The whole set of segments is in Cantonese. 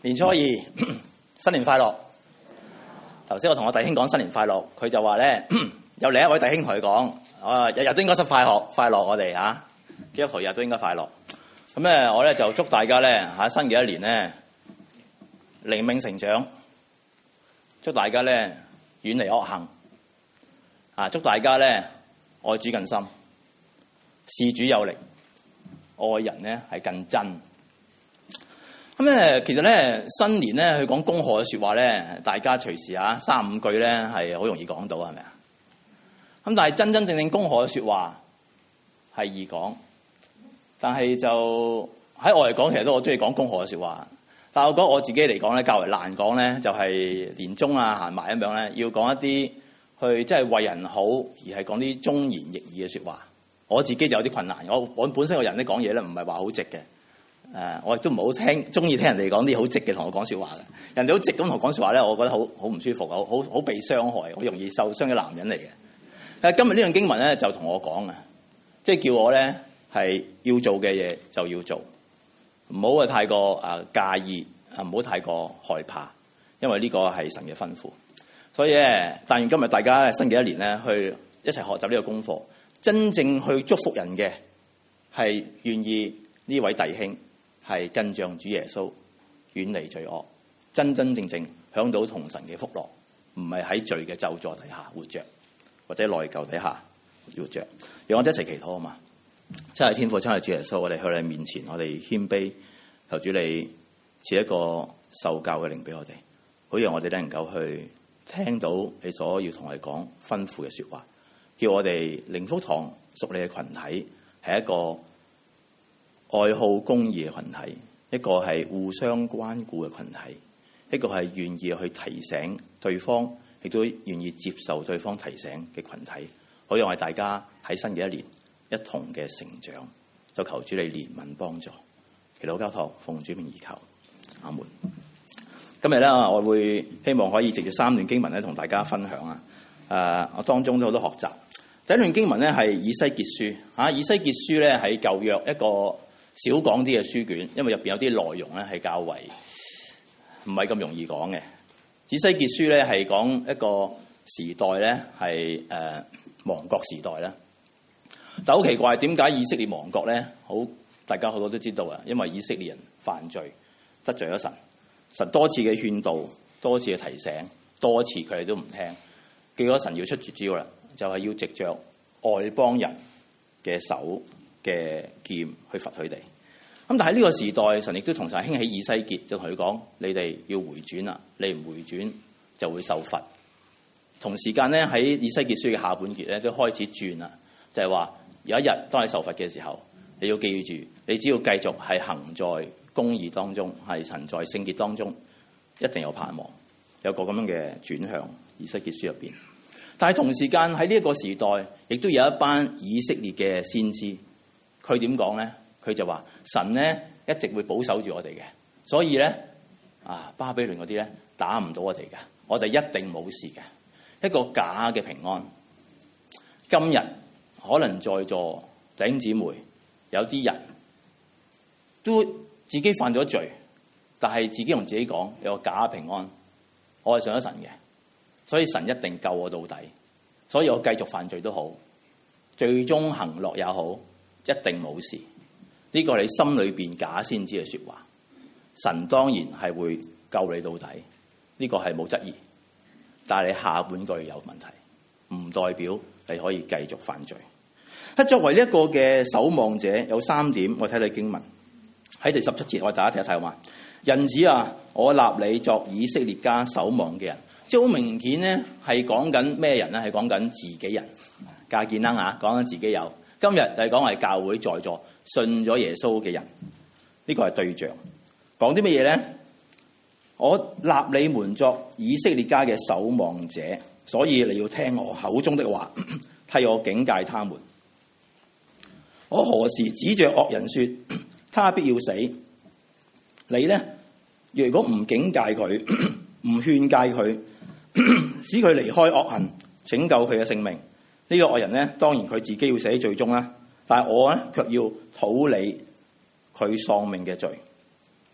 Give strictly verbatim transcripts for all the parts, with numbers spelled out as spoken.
年初二，新年快樂。頭先我同我弟兄講新年快樂，佢就話咧，有另一位弟兄同佢講，啊日日都應該生快樂，快樂我哋嚇，基督徒日日都應該快樂。咁咧，我咧就祝大家咧喺新嘅一年咧靈命成長，祝大家咧遠離惡行，啊祝大家咧愛主更深，事主有力，愛人咧係更真。咁咧，其實咧新年咧，佢講恭賀嘅説話咧，大家隨時啊三五句咧係好容易講到，係咪啊？咁但係真真正正恭賀嘅説話係易講，但係就喺我嚟講，其實都我中意講恭賀嘅説話。但係我覺得我自己嚟講咧，較為難講咧，就係年終啊行埋咁樣咧，要講一啲去即係為人好，而係講啲忠言逆耳嘅説話。我自己就有啲困難。我我本身個人咧講嘢咧，唔係話好直嘅。誒、呃，我亦都唔好聽，中意聽人哋講啲好直嘅同我講説話嘅。人哋好直咁同我講説話咧，我覺得好好唔舒服，好好好被傷害，好容易受傷嘅男人嚟嘅。但係今日呢樣經文咧就同我講啊，即係叫我咧係要做嘅嘢就要做，唔好啊太過啊介意啊，唔好太過害怕，因為呢個係神嘅吩咐。所以咧，但願今日大家新嘅一年咧，去一齊學習呢個功課，真正去祝福人嘅係願意呢位弟兄。係跟像主耶穌遠離罪惡，真真正正享到同神嘅福樂，唔係喺罪嘅咒詛底下活着，或者內疚底下活着。讓我哋一齊祈禱啊嘛！真係天父，真係主耶穌，我哋去你面前，我哋謙卑，求主你賜一個受教嘅靈俾我哋，好讓我哋能夠去聽到你所要同我哋講吩咐嘅説話，叫我哋靈福堂屬你嘅群體係一個愛好公義嘅群體，一個係互相關顧嘅群體，一個係願意去提醒對方，亦都願意接受對方提醒嘅群體，好讓我哋大家喺新嘅一年一同嘅成長。就求主你憐憫幫助，祈禱交託奉主名而求，阿門。今日咧，我會希望可以藉住三段經文咧，同大家分享啊。誒，我當中都好多學習。第一段經文咧係以西結書嚇，以西結書咧喺舊約一個少講啲嘅書卷，因為入邊有啲內容咧係較為唔係咁容易講嘅。以西結書咧係講一個時代咧係誒亡國時代啦。但好奇怪，點解以色列亡國咧？好，大家好多都知道啊，因為以色列人犯罪得罪咗神，神多次嘅勸導，多次嘅提醒，多次佢哋都唔聽，結果神要出絕招啦，就係、是、要藉着外邦人嘅手嘅劍去罰佢哋。咁但係呢個時代，神亦都同時興起以西結，就同佢講：你哋要回轉啦，你唔回轉就會受罰。同時間咧喺以西結書嘅下半節咧都開始轉啦，就係、是、話有一日當你受罰嘅時候，你要記住，你只要繼續係行在公義當中，係行在聖潔當中，一定有盼望，有個咁樣嘅轉向。以西結書入邊，但係同時間喺呢一個時代，亦都有一班以色列嘅先知。佢點講咧？佢就話神咧一直會保守住我哋嘅，所以咧啊巴比倫嗰啲咧打唔到我哋嘅，我哋一定冇事嘅。一個假嘅平安。今日可能在座弟兄姊妹有啲人都自己犯咗罪，但係自己同自己講有個假平安，我係信咗神嘅，所以神一定救我到底，所以我繼續犯罪都好，最終行樂也好，一定冇事。呢個係你心裏邊假先知嘅說話，神當然係會救你到底，呢個係冇質疑。但係你下半句有問題，唔代表你可以繼續犯罪。作為呢一個嘅守望者，有三點我睇睇經文喺第十七節，我大家睇一睇好嘛？人子啊，我立你作以色列家守望嘅人，即係好明顯咧，係講緊咩人咧？係講緊自己人，架見啦嚇，講緊自己有。今日就係講係教會在座信咗耶穌嘅人，呢個係對象。講啲乜嘢咧？我立你們作以色列家嘅守望者，所以你要聽我口中的話，替我警戒他們。我何時指着惡人說他必要死？你呢？如果唔警戒佢，唔勸誡佢，使佢離開惡行，拯救佢嘅性命，呢、這個惡人呢，當然佢自己要死喺罪中啦。但係我呢，卻要討你佢喪命嘅罪。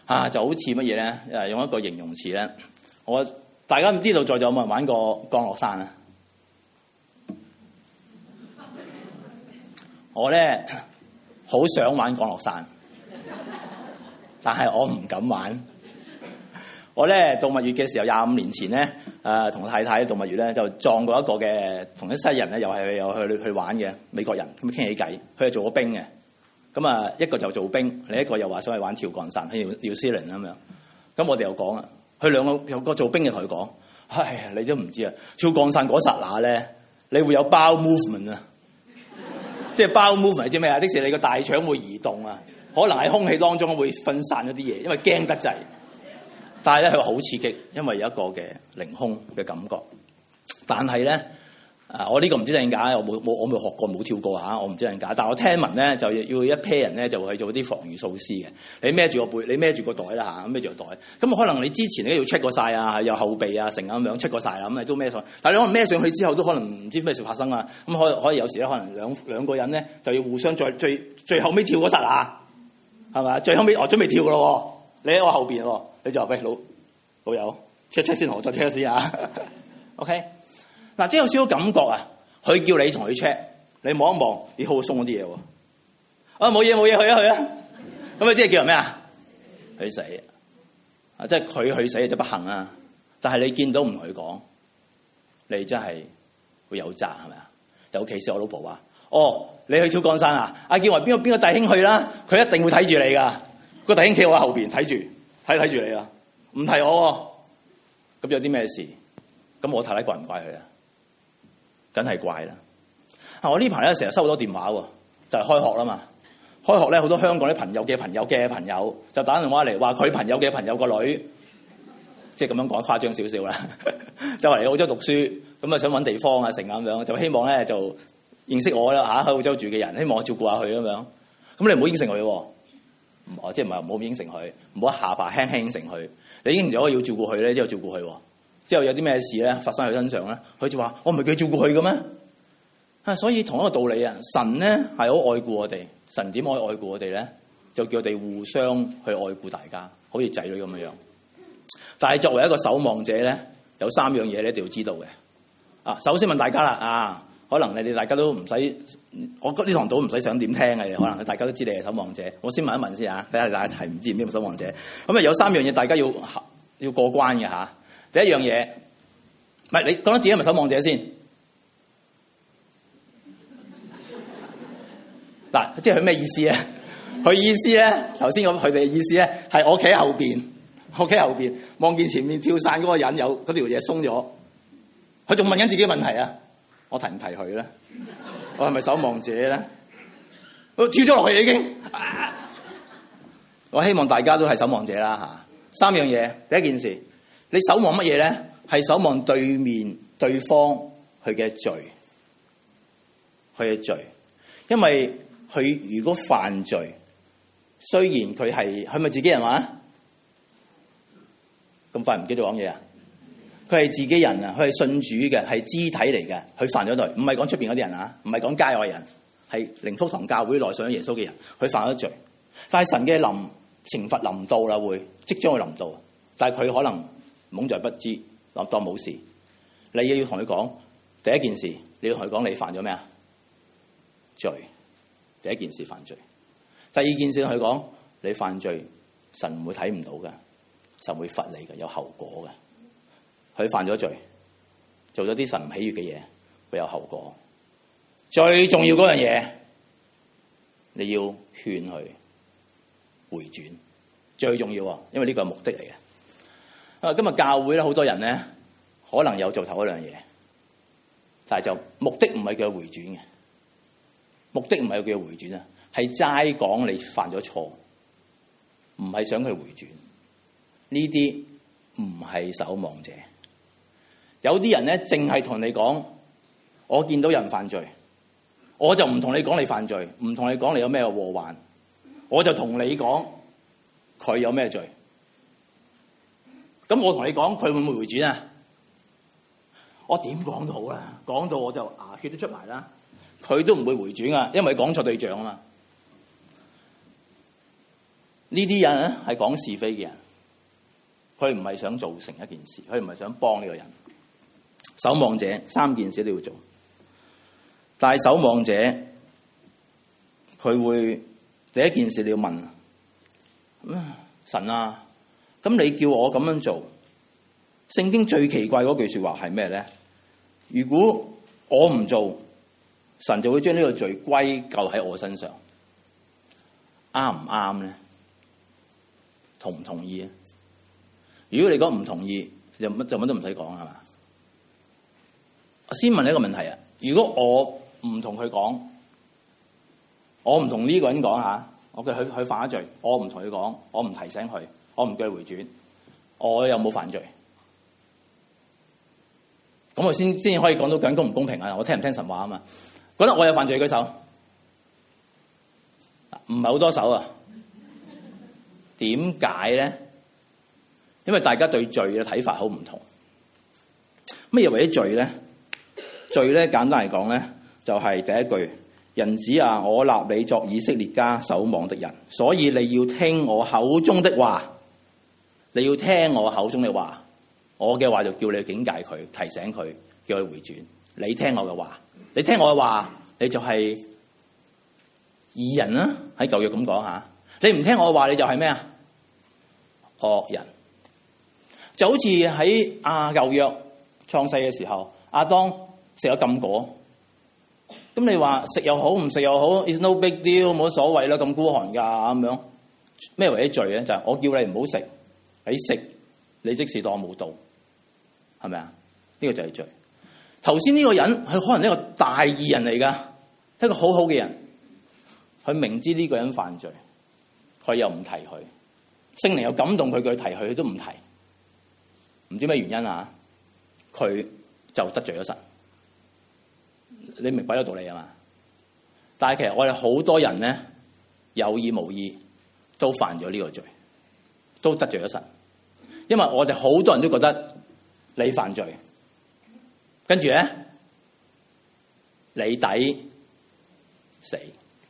啊，就好似乜嘢咧？誒，用一個形容詞咧，我大家唔知道在座有冇人玩過降落傘啊？我咧好想玩降落傘，但係我唔敢玩。我咧度蜜月嘅時候，廿五年前咧，誒、呃、同太太度蜜月咧，就撞過一個嘅同啲西人咧，又係又去去玩嘅美國人，咁傾起偈，佢係做過兵嘅。咁啊，一個就做兵，另一個又話想去玩跳降傘，去紐西蘭咁樣。咁我哋又講啊，佢兩個有個做兵嘅同佢講：唉呀，你都唔知啊，跳降傘嗰剎那咧，你會有 bowel movement 啊，即係 bowel movement 係知咩啊？即係你個大腸會移動啊，可能喺空氣當中會分散咗啲嘢，因為驚得滯。但係咧，佢話好刺激，因為有一個嘅凌空嘅感覺。但係咧，啊，我呢個唔知真假，我冇冇我未學過，冇跳過嚇，我唔知真假。但係我聽聞咧，就要一 pair 人咧，就會去做啲防禦措施嘅。你孭住個背，你孭住個袋啦嚇，孭住個袋。咁可能你之前咧要 check 過晒啊，有後備啊，成咁樣 check 過晒啦，咁你都孭上。但係你可能孭上去之後，都可能唔知咩事發生啊。咁可可以有時咧，可能兩兩個人咧就要互相再最最後尾跳嗰陣啊，係咪？最後尾我準備跳噶咯，你喺我後邊喎。你就話喂，老老友 check check 先，我再 check 先啊。OK， 嗱，即係有少少感覺啊。佢叫你同佢 check，你望一望，你好鬆嗰啲嘢喎。啊，冇嘢冇嘢，去啊去啊。咁啊，即係叫人咩啊？去死啊！即係佢去死就不幸啊。但係你見到唔同佢講，你真係會有責係咪啊？尤其是我老婆話：哦，你去跳降傘啊？阿健話邊個邊個弟兄去啦？佢一定會睇住你㗎。個弟兄企我喺後邊睇住。睇睇住你啊，唔提我喎，咁有啲咩事？咁我太太怪唔怪佢啊？梗係怪啦。啊，我呢排咧成日收好多電話喎，就係開學啦嘛。開學咧好多香港啲朋友嘅朋友嘅朋友就打電話嚟話佢朋友嘅朋友個女，即係咁樣講誇張少少啦，就嚟澳洲讀書，咁啊想揾地方啊成咁樣，就希望咧就認識我啦嚇，喺澳洲住嘅人，希望我照顧下佢咁樣。咁你唔好應承佢喎。哦，即係唔係唔好應承佢，唔好下巴輕輕應承佢。你應承咗要照顧佢咧，之後照顧佢。之後有啲咩事咧發生喺佢身上咧，佢就話：我唔係叫佢照顧佢嘅咩？啊，所以同一個道理啊，神咧係好愛顧我哋。神點可以愛顧我哋咧？就叫我哋互相去愛顧大家，好似仔女咁樣樣。但係作為一個守望者咧，有三樣嘢你一定要知道嘅。啊，首先問大家啦，啊。可能你哋大家都唔使，我呢堂島唔使想點聽嘅，可能大家都知你係守望者。我先問一問先嚇，睇下大家係唔知咩守望者。咁啊有三樣嘢大家要要過關嘅嚇。第一樣嘢，唔係你講得自己係咪守望者先？嗱，即係佢咩意思咧？佢意思咧，頭先講佢哋嘅意思咧，係我企喺後邊，我企喺後邊望見前面跳傘嗰個人有嗰條嘢鬆咗，佢仲問緊自己問題啊！我提唔提佢咧？我係咪守望者咧？我跳咗落去已經。啊、我希望大家都係守望者啦嚇。三樣嘢，第一件事，你守望乜嘢咧？係守望對面對方佢嘅罪，佢嘅罪。因為佢如果犯罪，雖然佢係係咪自己人話？咁快唔記得講嘢啊？佢係自己人啊！佢係信主嘅，係肢體嚟嘅。佢犯咗罪，唔係講出邊嗰啲人啊，唔係講街外人，係靈福堂教會內信咗耶穌嘅人，佢犯咗罪。但係神嘅臨懲罰臨到啦，會即將會臨到。但係佢可能懵在不知，當當冇事。你要同佢講第一件事，你要同佢講你犯咗咩啊？罪。第一件事犯罪。第二件事同佢講你犯罪，神唔會睇唔到嘅，神會罰你嘅，有後果嘅。佢犯咗罪，做咗啲神唔喜悅嘅嘢，會有後果。最重要嗰樣嘢，你要勸佢回轉，最重要，因為呢個係目的嚟嘅。啊，今日教會咧，好多人咧，可能有做頭嗰樣嘢，但係就目的唔係叫佢回轉嘅，目的唔係叫佢回轉啊，係齋講你犯咗錯，唔係想佢回轉。呢啲唔係守望者。有啲人咧，淨係同你講，我見到有人犯罪，我就唔同你講你犯罪，唔同你講你有咩禍患，我就同你講佢有咩罪。咁我同你講，佢會唔會回轉啊？我點講都好啦，講到我就牙血都出埋啦，佢都唔會回轉啊，因為講錯對象啊嘛。 呢啲人咧係講是非嘅人，佢唔係想做成一件事，佢唔係想幫呢個人。守望者三件事都要做，但係守望者佢會第一件事你要問神啊，咁你叫我咁樣做？聖經最奇怪嗰句說話係咩咧？如果我唔做，神就會將呢個罪歸咎喺我身上，啱唔啱咧？同唔同意啊？如果你講唔同意，就乜就乜都唔使講係嘛？我先問你一個問題啊！如果我唔同佢講，我唔同呢個人講吓，我叫佢佢犯咗罪，我唔同佢講，我唔提醒佢，我唔叫佢回轉，我有冇犯罪？咁我先先可以講到究竟公唔公平啊！我聽唔聽神話啊嘛？覺得我有犯罪舉手，唔係好多手啊？點解咧？因為大家對罪嘅睇法好唔同。乜嘢為咗罪咧？罪咧簡單嚟講咧，就係第一句：人子啊，我立你作以色列家守望的人，所以你要聽我口中的話。你要聽我口中的話，我嘅話就叫你警戒佢，提醒佢，叫佢回轉。你聽我嘅話，你聽我嘅話，你就係義人啦。喺舊約咁講下，你唔聽我嘅話，你就係咩啊？惡人。就好似喺啊舊約創世嘅時候，亞當食咗禁果，咁你話食又好，唔食又好 ，is no big deal，冇所謂啦，咁孤寒噶咁樣。咩為咗罪咧？就係、是、我叫你唔好食，你食你即使當冇到，係咪啊？呢、這個就係罪。頭先呢個人佢可能一個大義人嚟噶，一個好好嘅人，佢明知呢個人犯罪，佢又唔提佢，聖靈又感動佢，佢提佢，佢都唔提，唔知咩原因啊？佢就得罪咗神。你明白咗道理啊嘛？但係其實我哋好多人咧，有意無意都犯咗呢個罪，都得罪咗神。因為我哋好多人都覺得你犯罪，跟住咧你抵死。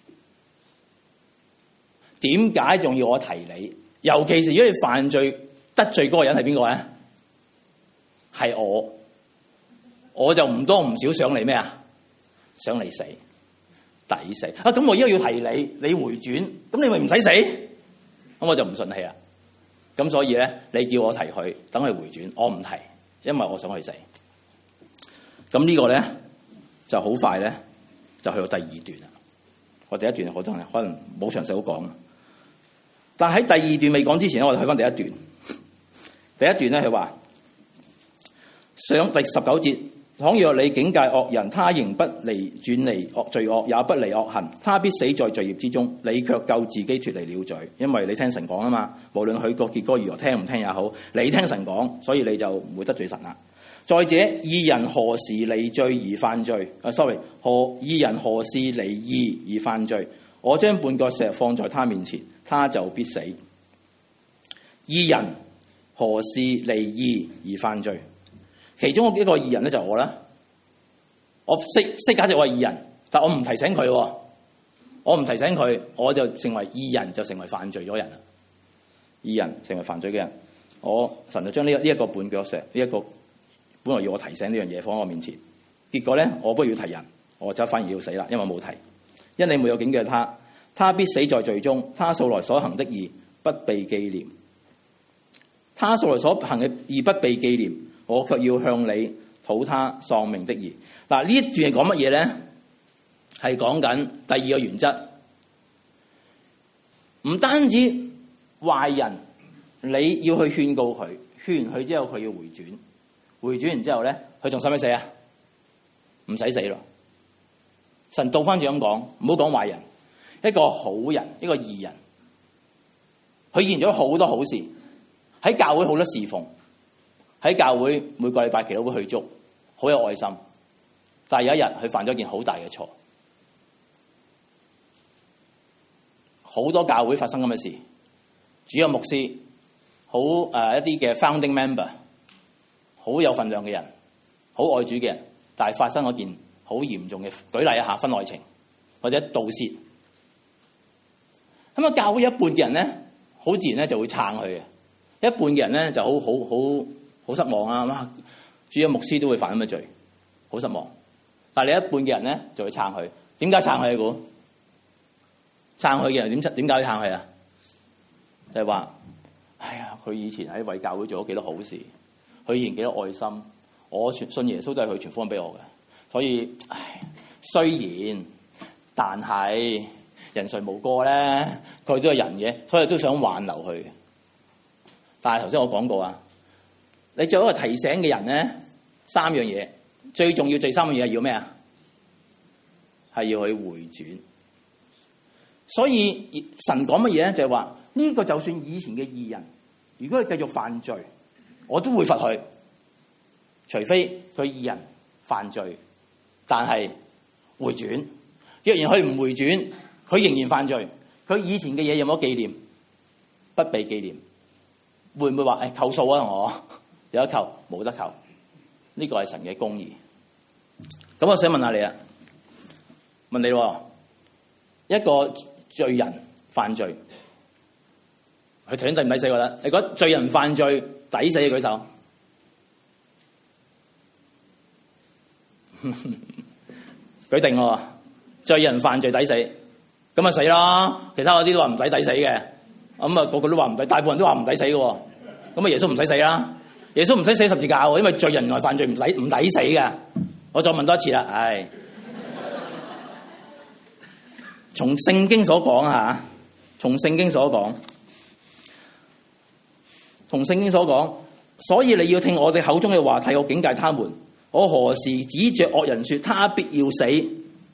點解仲要我提你？尤其是如果你犯罪得罪嗰個人係邊個咧？係我，我就唔多唔少想你咩啊？想你死，抵死啊！咁我而家要提你，你回轉，咁你咪唔使死，咁我就唔順氣啦。咁所以咧，你叫我提佢，等佢回轉，我唔提，因為我想去死。咁呢個咧就好快咧，就去到第二段啦。我第一段好多人可能冇詳細好講，但係喺第二段未講之前咧，我哋去翻第一段。第一段咧，佢話上第十九節。倘若你警戒惡人，他仍不離轉離惡罪惡，也不離惡行，他必死在罪孽之中。你卻救自己脫離了罪，因為你聽神講啊嘛。無論佢個結果如何，聽唔聽也好，你聽神講，所以你就唔會得罪神啦。再者，義人何時離罪而犯罪？啊，sorry， 何義人何時離義而犯罪？我將絆腳石放在他面前，他就必死。義人何時離義而犯罪？其中一個義人咧就係我啦，我識識假設我係義人，但我唔提醒佢，我唔提醒佢，我就成為義人，就成為犯罪咗人啦。義人成為犯罪嘅人，我神就將呢呢一個絆腳石，呢、這、一個本來要我提醒呢樣嘢放喺我面前，結果咧我不要提人，我就反而要死啦，因為我冇提，因你沒有警戒他，他必死在罪中，他素來所行的義不被紀念，他素來所行嘅義不被紀念。我卻要向你討他喪命的義。嗱，呢一段係講乜嘢咧？係講緊第二個原則，唔單止壞人，你要去勸告佢，勸完佢之後佢要回轉，回轉完之後咧，佢仲使唔使死啊？唔使死咯。神倒翻轉咁講，唔好講壞人，一個好人，一個義人，佢現咗好多好事，喺教會好多侍奉。喺教會每個禮拜祈禱會去足，好有愛心。但係有一日佢犯咗件好大嘅錯，好多教會發生咁嘅事，主任牧師，好誒、呃、一啲嘅 founding member， 好有份量嘅人，好愛主嘅人，但係發生咗件好嚴重嘅，舉例一下婚外情或者盜竊。咁啊，教會一半嘅人咧， 好自然咧就會撐佢嘅。一半嘅人咧就好好好好失望啊！哇，主要牧師都會犯咁嘅罪，好失望。但係你一半嘅人咧就會撐佢。點解撐佢啊？估撐佢嘅人點點解要撐佢啊？就係話，哎呀，佢以前喺為教會做咗幾多好事，佢以前幾多愛心，我傳信耶穌都係佢傳福音俾我嘅。所以，唉，雖然，但係人誰無過咧，佢都係人嘅，所以都想挽留佢。但係頭先我講過啊，你做一個提醒嘅人咧，三樣嘢最重要，最三樣嘢係要咩啊？係要去回轉。所以神講乜嘢咧？就係話呢個就算以前嘅義人，如果佢繼續犯罪，我都會罰佢，除非佢義人犯罪，但係回轉。若然佢唔回轉，佢仍然犯罪，佢以前嘅嘢有冇紀念？不被紀念。會唔會話誒、哎、扣數啊？我有得扣，冇得扣。呢個係神嘅公義。咁我想問下你啊，問你喎，一個罪人犯罪，佢頭先抵唔抵死？我覺得你覺得罪人犯罪抵死嘅舉手。舉定喎，罪人犯罪抵死，咁啊死啦！其他嗰啲都話唔使抵死嘅。咁啊，個個都話唔抵，大部分人都話唔抵死嘅喎。咁啊，耶穌唔使死啦，耶穌唔使死十字架喎，因為罪人原來犯罪唔抵唔抵死嘅。我再問多一次啦，唉，從聖經所講啊，從聖經所講，從聖經所講，所以你要聽我哋口中嘅話，替我警戒他們。我何時指着惡人說他必要死？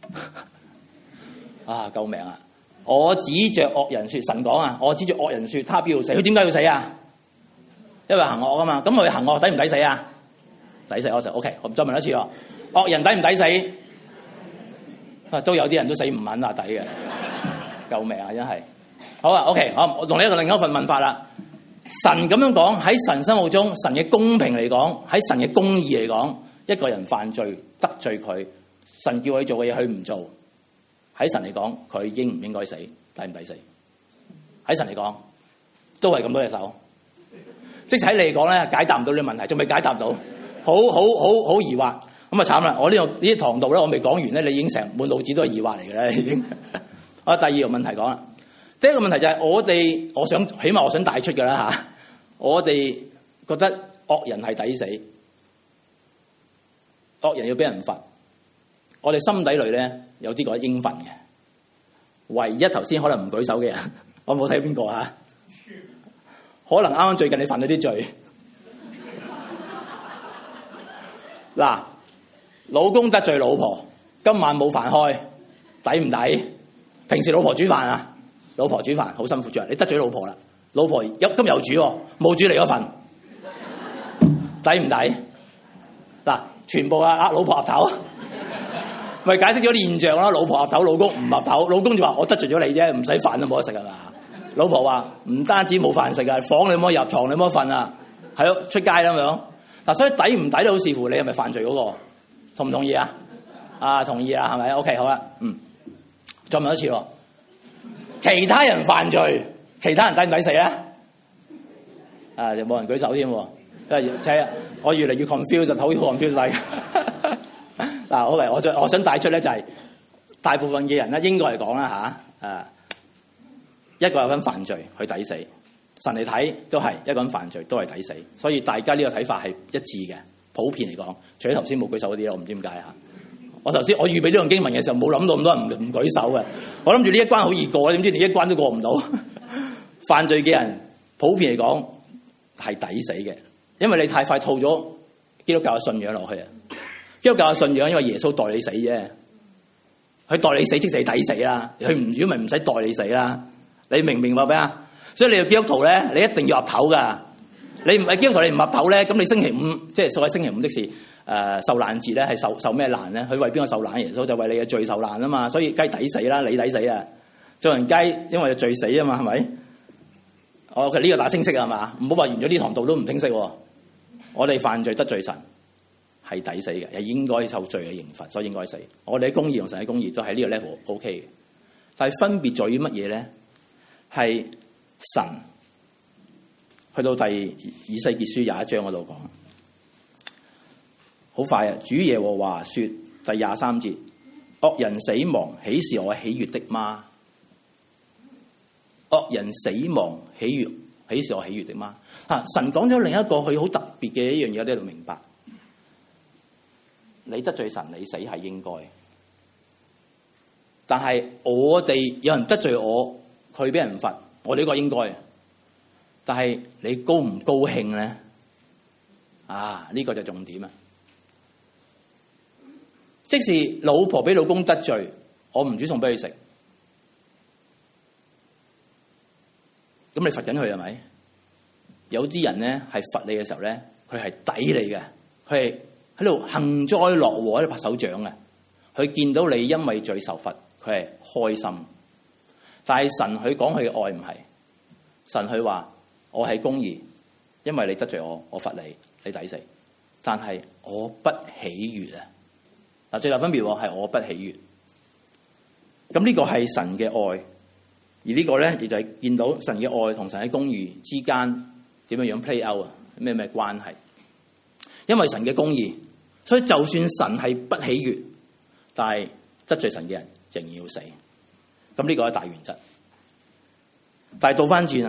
啊，救命啊！我指着惡人說，神講啊，我指着惡人說他必要死。佢點解要死啊？因為行惡啊嘛。咁佢行惡抵唔抵死啊？抵死。我就 OK，我再問一次咯。惡人抵唔抵死？啊，都有啲人都死唔肯啊，抵嘅。救命啊！真係。好啊 ，OK，好，我同你一個另一份問法啦。神咁樣講，喺神心目中，神嘅公平嚟講，喺神嘅公義嚟講，一個人犯罪得罪佢，神叫佢做嘅嘢佢唔做，喺神嚟講，佢應唔應該死，抵唔抵死？喺神嚟講，都係咁多隻手。即使喺你嚟講咧，解答唔到呢個問題，仲未解答到，好好好好疑惑。咁啊慘啦！我呢度呢啲堂度咧，我未講完咧，你已經成滿腦子都係疑惑嚟嘅啦，已經。好，第二個問題講啦。第一個問題就係我哋，我想起碼我想帶出嘅啦嚇，我哋覺得惡人係抵死，惡人要俾人罰，我哋心底裏咧有啲覺得應份嘅。唯一頭先可能唔舉手嘅人，我冇睇邊個嚇，可能啱啱最近你犯咗啲罪。嗱，老公得罪老婆，今晚冇飯開，抵唔抵？平時老婆煮飯啊？老婆煮飯好辛苦著，你得罪老婆啦，老婆今日又煮，冇煮你嗰份，抵唔抵？嗱，全部啊呃老婆岌頭，咪解釋咗啲現象啦。老婆岌頭，老公唔岌頭，老公就話我得罪咗你啫，唔使飯都冇得食啊嘛。老婆話唔單止冇飯食啊，房你冇入，床你冇瞓啊，係咯，出街啦咁樣。嗱，所以抵唔抵都好視乎你係咪犯罪嗰個，同唔同意啊？啊，同意啊，係咪 ？OK，好啦，嗯，再問一次咯。其他人犯罪，其他人抵唔抵死咧？啊，就冇人舉手添，因為即係我越嚟越 confuse，好 confuse 大家。嗱，好嚟，我再我想帶出咧就係、是、大部分嘅人咧，應該嚟講啦嚇，誒、啊、一個有份犯罪去抵死，神嚟睇都係一個人犯罪都係抵死，所以大家呢個睇法係一致嘅，普遍嚟講。除咗頭先冇舉手嗰啲，我唔知點解嚇。我頭先我預備呢段經文嘅時候，冇諗到咁多人唔唔舉手嘅。我諗住呢一關好易過，點知連一關都過唔到。犯罪嘅人普遍嚟講係抵死嘅，因為你太快套咗基督教嘅信仰落去啊！基督教嘅信仰因為耶穌代你死啫，佢代你死即係抵死啦。佢唔如果咪唔使代你死啦。你明唔明白咩啊？所以你係基督徒咧，你一定要岌頭噶。你唔係基督徒，你唔岌頭咧，咁你星期五即係所謂星期五的事。誒、呃、受難節咧係受受咩難咧？佢為邊個受難？耶穌就為你嘅罪受難啊嘛，所以雞抵死啦，你抵死啊！做人雞因為罪死啊嘛，係咪？我其實呢個打清晰啊嘛，唔好話完咗呢堂道都唔清晰。我哋犯罪得罪神係抵死嘅，係應該受罪嘅刑罰，所以應該死。我哋嘅公義同神嘅公義都喺呢個 level O K 嘅，但係分別在於乜嘢咧？係神去到第以西結書廿一章嗰度講，好快啊！主耶和華說，第廿三節，惡人死亡，豈是我喜悅的嗎？惡人死亡，喜悅，豈是我喜悅的嗎？啊！神講咗另一個佢好特別嘅一樣嘢，我哋喺度明白，你得罪神，你死係應該。但係我哋有人得罪我，佢俾人罰，我哋呢個應該。但係你高唔高興咧？啊，呢個就重點啊！即使老婆俾老公得罪，我唔煮餸俾佢食，咁你罰緊佢係咪？有啲人咧係罰你嘅時候咧，佢係抵你嘅，佢係喺度幸災樂禍喺度拍手掌嘅。佢見到你因為罪受罰，佢係開心。但係神佢講佢嘅愛唔係，神佢話我係公義，因為你得罪我，我罰你，你抵死。但係我不喜悅啊！嗱，最大分別係我不喜悅。咁呢個係神嘅愛，而呢個咧亦就係見到神嘅愛同神喺公義之間點樣樣 play out 啊？咩咩關係？因為神嘅公義，所以就算神係不喜悅，但係得罪神嘅人仍然要死。咁呢個係大原則。但係倒翻轉啊，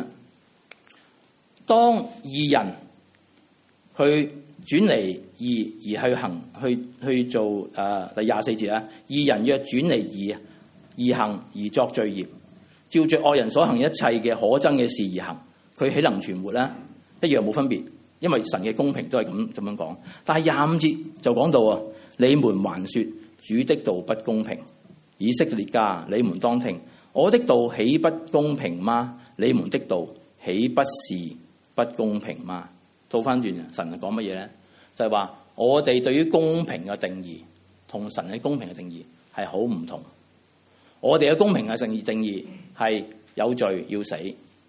當義人去轉離義而去行去去做誒、呃、第廿四節啊，義人若轉離義而行而作罪孽，照着惡人所行一切嘅可憎嘅事而行，佢豈能存活咧？一樣冇分別，因為神嘅公平都係咁咁樣講。但係廿五節就講到啊，你們還說主的道不公平，以色列家，你們當聽，我的道豈不公平嗎？你們的道豈不是不公平嗎？倒翻轉，神係講乜嘢咧？就係話我哋對於公平嘅定義同神喺公平嘅定義係好唔同。我哋嘅公平嘅定義定義係有罪要死，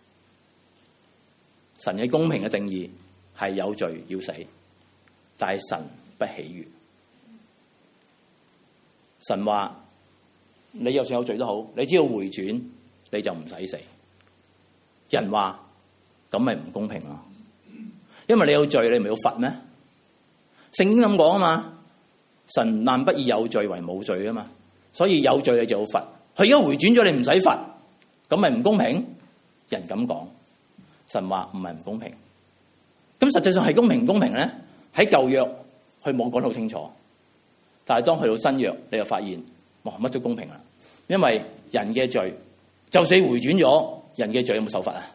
神嘅公平嘅定義係有罪要死，但係神不喜悅。神話你就算有罪都好，你只要回轉，你就唔使死。人話咁咪唔公平咯，因為你有罪，你唔係要罰咩？聖經咁講啊嘛，神萬不以有罪為冇罪啊嘛，所以有罪你就要罰。佢而家回轉咗，你唔使罰，咁咪唔公平？人咁講，神話唔係唔公平。咁實際上係公平唔公平咧？喺舊約佢冇講得好清楚，但係當去到新約，你就發現哇，乜都公平啦。因為人嘅罪，就算回轉咗，人嘅罪有冇受罰啊？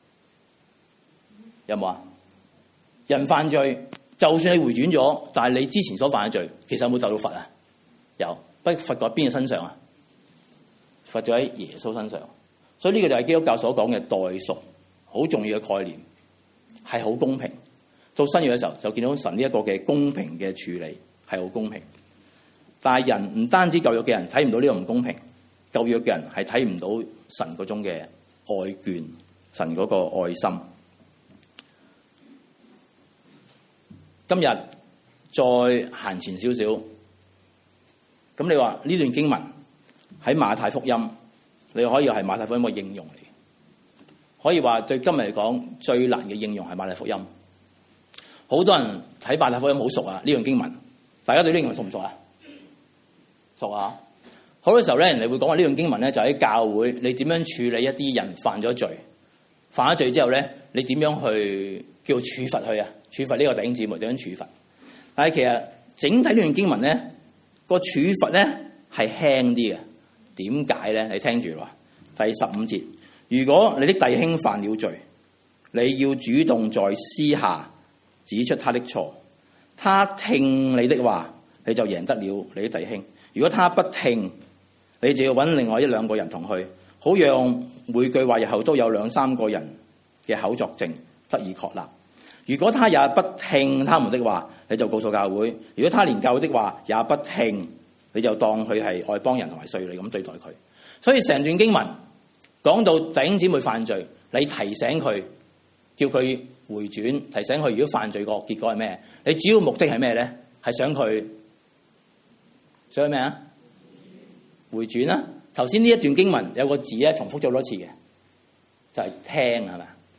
有冇啊？人犯罪，就算你回轉咗，但係你之前所犯嘅罪，其實有冇受到罰啊？有，不過罰喺邊個身上啊？罰咗喺耶穌身上。所以呢個就係基督教所講嘅代贖，好重要嘅概念，係好公平。到新約嘅時候，就見到神呢一個嘅公平嘅處理係好公平。但係人唔單止舊約嘅人睇唔到呢個唔公平，舊約嘅人係睇唔到神嗰種嘅愛眷，神嗰個愛心。今日再行前少少，咁你話呢段經文喺馬太福音，你可以係馬太福音嘅應用嚟，可以話對今日嚟講最難嘅應用係馬太福音。好多人睇馬太福音好熟啊，呢段經文，大家對呢段經文熟唔熟啊？熟啊！好多時候咧，人哋會講話呢段經文咧，就喺教會，你點樣處理一啲人犯咗罪，犯咗罪之後咧，你點樣去叫處罰佢啊？處罰呢個弟兄姊妹點樣處罰？但係其實整體呢段經文咧，個處罰咧係輕啲嘅。點解咧？你聽住話，第十五節，如果你的弟兄犯了罪，你要主動在私下指出他的錯，他聽你的話，你就贏得了你的弟兄。如果他不聽，你就要揾另外一兩個人同去，好讓每句話日後都有兩三個人嘅口作證，得以確立。如果他也不聽他們的話，你就告訴教會；如果他連教會的話也不聽，你就當佢係外邦人同埋稅吏咁對待佢。所以成段經文講到弟兄姊妹犯罪，你提醒佢，叫佢回轉，提醒佢如果犯罪個結果係咩？你主要目的係咩咧？係想佢想佢咩啊？回轉啦！頭先呢一段經文有個字咧重複咗好多次嘅，就係聽，係咪？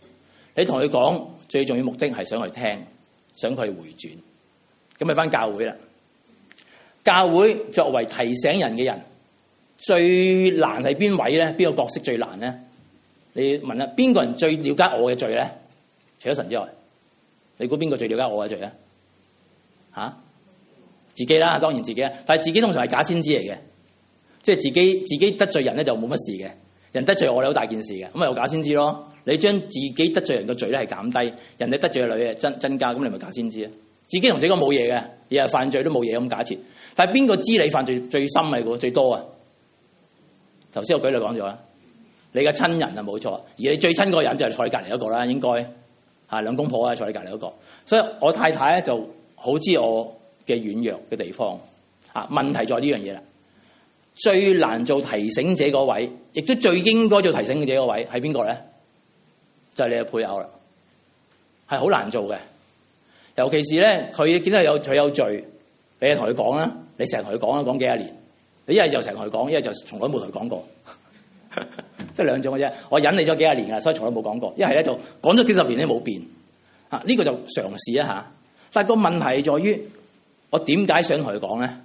你同佢講最重要目的係想佢聽，想佢回轉。咁咪翻教會啦。教會作為提醒人嘅人，最難係邊位咧？邊個角色最難咧？你問下邊個人最了解我嘅罪咧？除咗神之外，你估邊個最了解我嘅罪咧？吓、啊？自己啦，當然自己啦。但係自己通常係假先知嚟嘅，即係自己自己得罪人咧就冇乜事嘅，人得罪我哋好大件事嘅，咁咪有假先知咯。你將自己得罪人嘅罪咧係減低，人哋得罪嘅女嘅增增加，咁你咪假先知啊？自己同自己講冇嘢嘅，日日犯罪都冇嘢咁假設。但係邊個知你犯罪最深係個最多啊？頭先我舉例講咗啦，你嘅親人啊冇錯，而你最親嗰個人就係坐你隔離嗰個啦，應該嚇兩公婆啊坐你隔離嗰個。所以我太太咧就好知我嘅軟弱嘅地方嚇。問題在呢樣嘢啦，最難做提醒者嗰位，亦都最應該做提醒者嗰位係邊個咧？就係你嘅配偶啦，係好難做嘅。尤其是咧，佢見到有佢有罪，你就同佢講啦，你成日同佢講啦，講幾廿年，你一係就成日同佢講，一係就從來冇同佢講過，即係兩種嘅啫。我忍你咗幾廿年啦，所以從來冇講過。一係咧就講咗幾十年都冇變，啊呢個就嘗試一下。但係個問題在於，我點解想同佢講咧？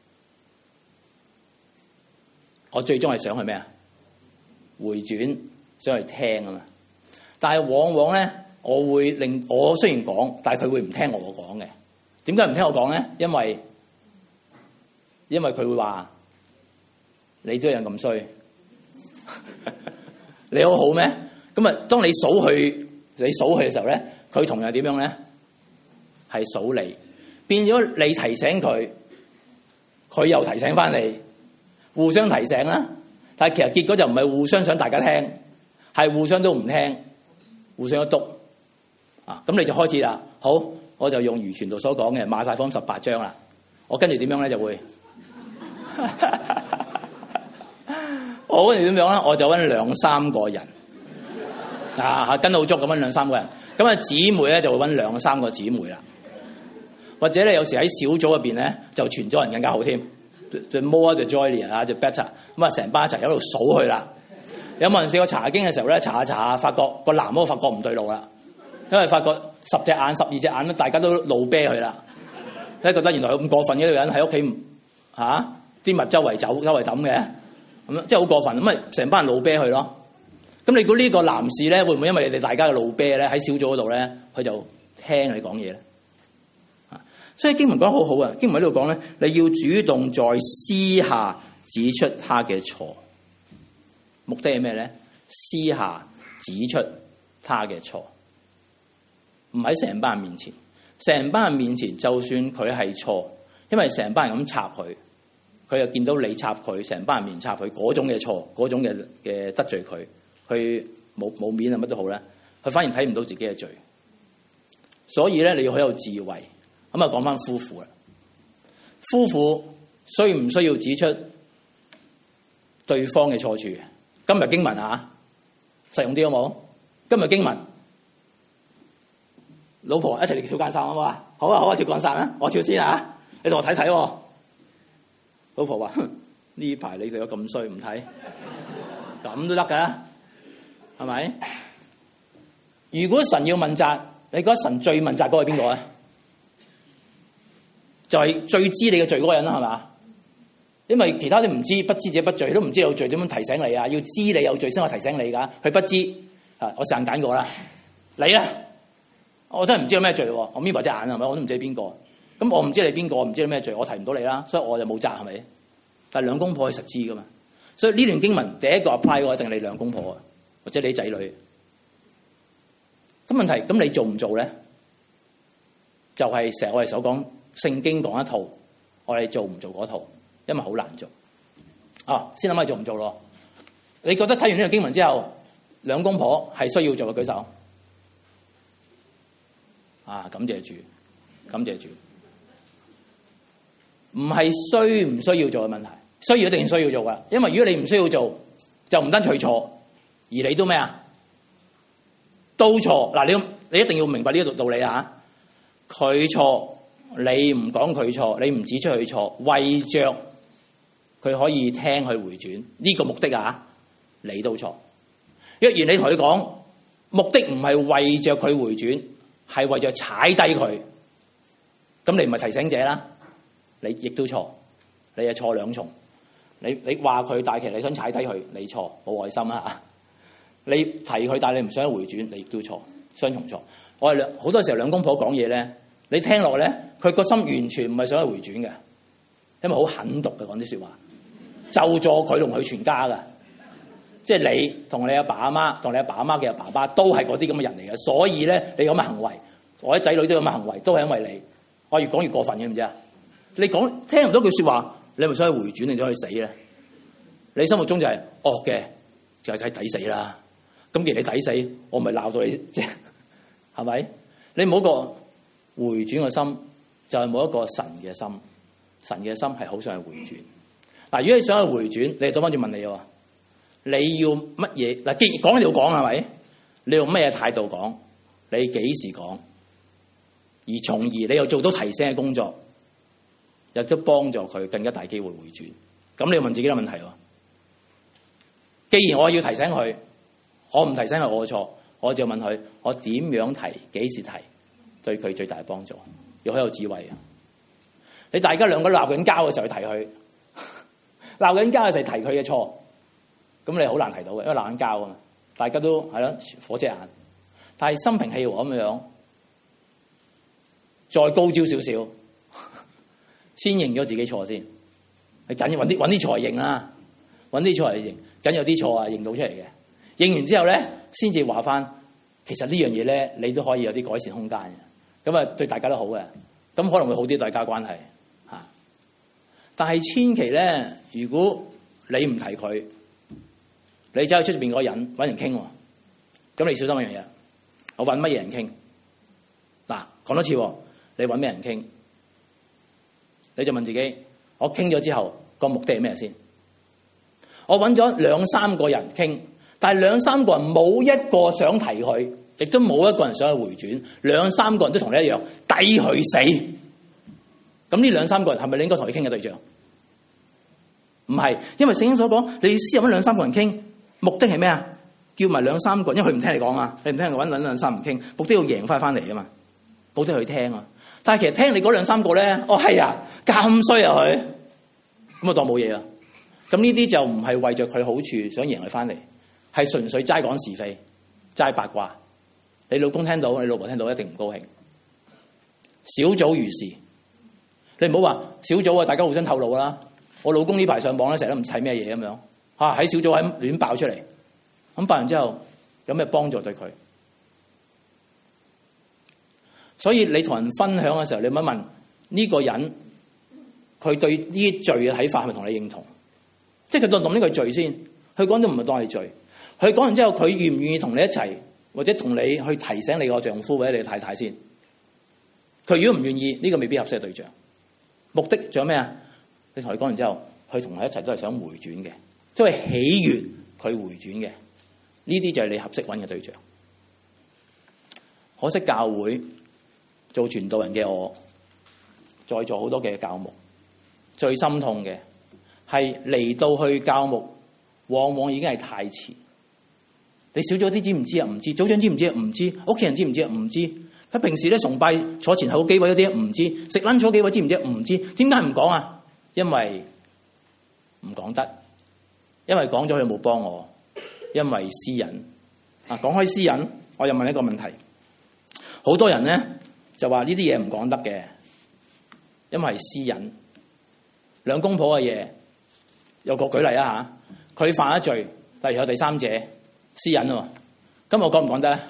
我最終係想去咩啊？回轉，想去聽啊嘛。但係往往咧。我會令我雖然講，但係佢會唔聽我講嘅。點解唔聽我講咧？因為因為佢會話你都一樣咁衰，你好好咩？咁啊，當你數佢，你數佢嘅時候咧，佢同樣點樣咧？係數你，變咗你提醒佢，佢又提醒翻你，互相提醒啦。但係其實結果就唔係互相想大家聽，係互相都唔聽，互相都督。啊，咁你就開始啦。好，我就用余傳道所講嘅馬太福音十八章啦。我跟住點樣咧就會，我跟住點樣咧？我就揾兩三個人啊，跟到好足咁揾兩三個人。咁啊，姊妹咧就會揾兩三個姊妹啦。或者咧有時喺小組入邊咧就傳咗人更加好添。The more the joy 啊，the better。咁啊，成班一齊喺度數佢啦。有冇人試過查經嘅時候咧查下查下，發覺個男嗰個發覺唔對路啦？因為發覺十隻眼、十二隻眼，大家都怒啤佢啦。咧覺得原來咁過分嘅一個人喺屋企嚇啲物周圍走、周圍抌嘅，咁即係好過分。咁咪成班人怒啤佢咯。咁你估呢個男士咧會唔會因為你哋大家嘅怒啤咧喺小組嗰度咧，佢就聽你講嘢咧？所以經文講得好好啊！經文喺度講咧，你要主動在私下指出他嘅錯，目的係咩咧？私下指出他嘅錯。唔喺成班人面前，成班人面前，就算佢係錯，因為成班人咁插佢，佢又見到你插佢，成班人面插佢嗰種嘅錯，嗰種嘅嘅得罪佢，佢冇冇面啊乜都好咧，佢反而睇唔到自己嘅罪。所以咧，你要好有智慧。咁啊，講翻夫婦啦，夫婦需唔需要指出對方嘅錯處？今日經文啊，實用啲好冇？今日經文。老婆一齊嚟跳間衫好唔好啊？好啊好啊，跳間衫啦！我跳先啊！你同我睇睇喎。老婆話：呢排你哋有咁衰，唔睇咁都得㗎，係咪？如果神要問責，你覺得神最問責嗰個係邊個啊？就係、是、最知你嘅罪嗰個人啦，係嘛？因為其他啲唔知，不知者不罪，都唔知有罪點樣提醒你啊？要知你有罪先可以提醒你㗎。佢不知啊，我成日揀過啦，你咧。我真係唔知有咩罪喎，我眯埋隻眼係咪？我都唔知你邊個。咁我唔知你邊個，唔知你咩罪，我提唔到你啦，所以我就冇責係咪？但係兩公婆係實知噶嘛，所以呢段經文第一個 apply 嘅話，一定係你兩公婆啊，或者你仔女。咁問題，咁你做唔做咧？就係成日我哋所講聖經講一套，我哋做唔做嗰套，因為好難做。啊，先諗下做唔做咯？你覺得睇完呢段經文之後，兩公婆係需要做嘅舉手。啊！感謝主，感謝主，唔係需唔需要做嘅問題，需要一定需要做噶。因為如果你唔需要做，就唔單除錯，而你都咩啊？都錯。嗱，你你一定要明白呢個道理啊！佢錯，你唔講佢錯，你唔指出佢錯，為着佢可以聽佢回轉呢個目的啊，你都錯。若然你同佢講， 目的唔係為着佢回轉，係為着踩低佢。咁你唔係提醒者啦，你亦都錯，你係錯兩重。你你話佢，但係其實你想踩低佢，你錯，冇愛心啊！你提佢，但係你唔想回轉，你亦都錯，雙重錯。我哋兩好多時候兩公婆講嘢咧，你聽落咧，佢個心完全唔係想去回轉嘅，因為好狠毒嘅講啲説話，就助佢同佢全家㗎。即係你同你阿爸阿媽，同你阿爸阿媽嘅阿爸爸都係嗰啲咁嘅人嚟嘅，所以咧你咁嘅行為，我啲仔女都有咁嘅行為，都係因為你。我越講越過分嘅，唔知啊？你講聽唔到句説話，你係咪想去回轉定想去死咧？你心目中就係惡嘅，就係梗係抵死啦。咁既然你抵死，我咪鬧到你啫，係咪？你冇一個回轉嘅心，就係冇一個神嘅心。神嘅心係好想去回轉。嗱，如果你想去回轉，你倒翻轉問你喎，你要乜嘢？嗱，既然講就要講係咪？你用咩態度講？你幾時講？而從而你又做到提醒嘅工作，亦都幫助佢更加大機會回轉。咁你要問自己個問題喎。既然我要提醒佢，我唔提醒係我嘅錯，我就問佢：我點樣提？幾時提？對佢最大嘅幫助，要好有智慧啊！你大家兩個鬧緊交嘅時候去提佢，鬧緊交嘅時候提佢嘅錯，咁你好難提到嘅，因為鬧緊交啊嘛，大家都係咯火遮眼。但係心平氣和咁樣，再高招少少，先認咗自己錯先。你緊要揾啲揾啲錯嚟認啦，揾啲錯嚟認，緊有啲錯啊認到出嚟嘅。認完之後咧，先至話翻，其實呢樣嘢咧，你都可以有啲改善空間嘅。咁啊，對大家都好嘅，咁可能會好啲大家關係嚇。但係千祈咧，如果你唔提佢，你走去出邊嗰個人揾人傾喎，咁你小心一樣嘢。我揾乜嘢人傾？嗱，講多次，你揾咩人傾？你就問自己：我傾咗之後個目的係咩先？我揾咗兩三個人傾，但係兩三個人冇一個想提佢，亦都冇一個人想去回轉。兩三個人都同你一樣，抵佢死。咁呢兩三個人係咪你應該同佢傾嘅對象？唔係，因為聖經所講，你私入揾兩三個人傾，目的係咩啊？叫埋兩三個人，因為佢唔聽你講啊，你唔聽佢揾兩兩三唔傾，目的要贏翻翻嚟啊嘛，目的去聽啊。但係其實聽你嗰兩三個咧，哦係啊，咁衰啊佢，咁啊當冇嘢啦。咁呢啲就唔係為着佢好處想贏佢翻嚟，係純粹齋講是非、齋八卦。你老公聽到，你老婆聽到一定唔高興。小組如是，你唔好話小組啊，大家互相透露啦。我老公呢排上網咧，成日都唔砌咩嘢咁樣，嚇喺小組喺亂爆出嚟。咁爆完之後有咩幫助對佢？所以你同人分享嘅時候，你問一問呢個人，佢對呢啲罪嘅睇法係咪同你認同？即係佢當當呢個罪先，佢講都唔係當係罪。佢講完之後，佢願唔願意同你一齊，或者同你去提醒你個丈夫或者你太太先？佢如果唔願意，呢個未必合適嘅對象。目的仲有咩啊？你同佢講完之後，佢同佢一齊都係想回轉嘅，都係喜悅佢回轉嘅。呢啲就係你合適揾嘅對象。可惜教會做傳道人嘅我，在座好多嘅教牧，最心痛嘅係嚟到去教牧，往往已經係太遲。你少咗啲知唔知啊？唔知。組長知唔知啊？唔知。屋企人知唔知啊？唔知。佢平時咧崇拜坐前後幾位嗰啲唔知。食 lunch 咗幾位知唔知啊？唔知。點解唔講啊？因為唔講得，因為講咗佢冇幫我。因為私隱啊，講開私隱，我又問一個問題：好多人咧就話呢啲嘢唔講得嘅，因為私隱。兩公婆嘅嘢，有個舉例啊嚇，佢犯咗罪，例如有第三者私隱喎，咁我講唔講得咧？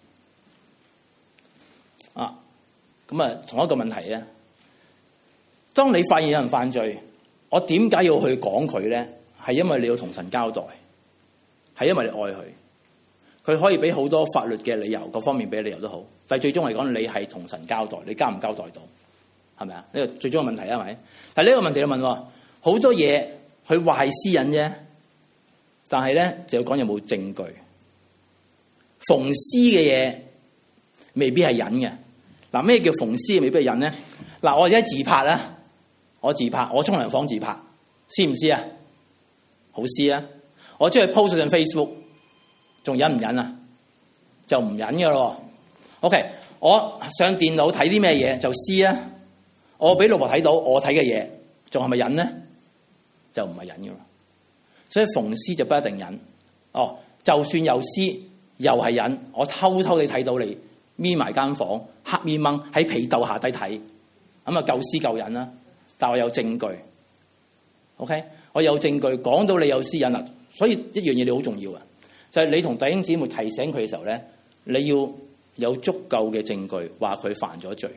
啊，咁啊，同一個問題啊，當你發現有人犯罪，我點解要去講佢咧？係因為你要同神交代。係因為你愛佢，佢可以俾好多法律嘅理由，各方面俾理由都好，但係最終嚟講，你係同神交代，你交唔交代到，係咪啊？呢個最終嘅問題係咪？但係呢個問題要問喎，好多嘢佢話係私隱啫，但係咧就要講有冇證據。縫絲嘅嘢未必係隱嘅。嗱，咩叫縫絲未必係隱咧？嗱，我而家自拍啦，我自拍，我沖涼房自拍，私唔私啊？好私啊！我將佢 post 上 Facebook，仲忍唔忍啊？ 就唔忍嘅咯。OK， 我上電腦睇啲咩嘢就私啊，我俾老婆睇到我睇嘅嘢，仲係咪忍咧？就唔係忍嘅咯。所以逢私就不一定忍。哦，就算有私又係忍，我偷偷地睇到你眯埋間房，黑咪掹喺被竇下低睇，咁啊夠私夠忍啦。但我有證據 ，OK， 我有證據講到你有私隱啦。所以一樣嘢你好重要啊，就係你同弟兄姊妹提醒佢嘅時候咧，你要有足夠嘅證據話佢犯咗罪。